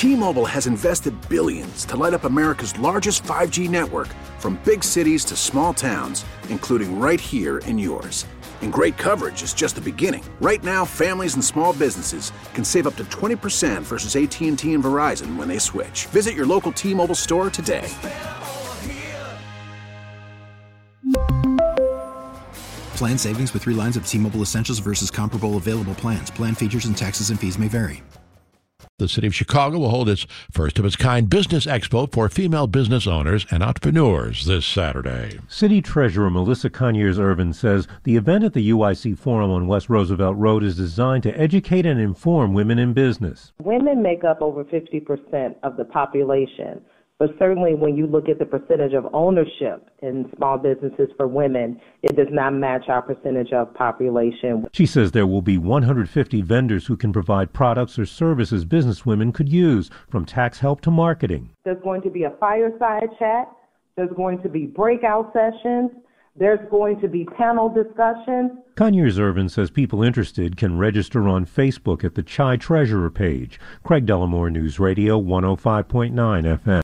T-Mobile has invested billions to light up America's largest 5G network, from big cities to small towns, including right here in yours. And great coverage is just the beginning. Right now, families and small businesses can save up to 20% versus AT&T and Verizon when they switch. Visit your local T-Mobile store today. Plan savings with 3 lines of T-Mobile Essentials versus comparable available plans. Plan features and taxes and fees may vary. The city of Chicago will hold its first-of-its-kind business expo for female business owners and entrepreneurs this Saturday. City Treasurer Melissa Conyers-Irvin says the event at the UIC Forum on West Roosevelt Road is designed to educate and inform women in business. Women make up over 50% of the population, but certainly when you look at the percentage of ownership in small businesses for women, it does not match our percentage of population. She says there will be 150 vendors who can provide products or services businesswomen could use, from tax help to marketing. There's going to be a fireside chat. There's going to be breakout sessions. There's going to be panel discussions. Conyers-Irvin says people interested can register on Facebook at the Chai Treasurer page. Craig Dellamore, News Radio 105.9 FM.